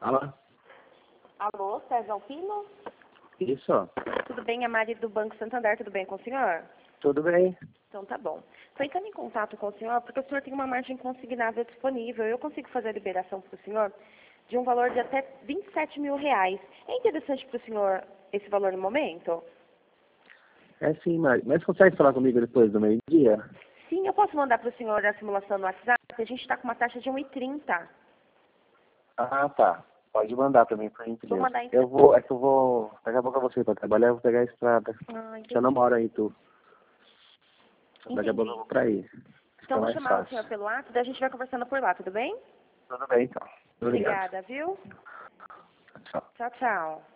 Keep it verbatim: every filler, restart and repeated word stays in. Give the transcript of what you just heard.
Alô? Alô, César Alpino? Isso. Tudo bem? É a Mari do Banco Santander, tudo bem com o senhor? Tudo bem? Então tá bom. Estou entrando em contato com o senhor porque o senhor tem uma margem consignada disponível. Eu consigo fazer a liberação para o senhor de um valor de até vinte e sete mil reais. É interessante para o senhor esse valor no momento? É sim, Mari. Mas consegue falar comigo depois do meio-dia? Sim, eu posso mandar para o senhor a simulação no WhatsApp? A gente está com uma taxa de um e trinta. Ah, tá. Pode mandar pra mim, por Vou gentileza. mandar então. Eu vou, é que eu vou, daqui a pouco eu vou sair pra trabalhar, eu vou pegar a estrada. Ah, Já não entendi. moro aí, tu. Daqui a pouco eu Entendi. vou pra aí. Então Fica vou mais chamar o fácil. senhor pelo WhatsApp, daí a gente vai conversando por lá, tudo bem? Tudo bem, então. Obrigado. Obrigada, viu? Tchau. Tchau, tchau.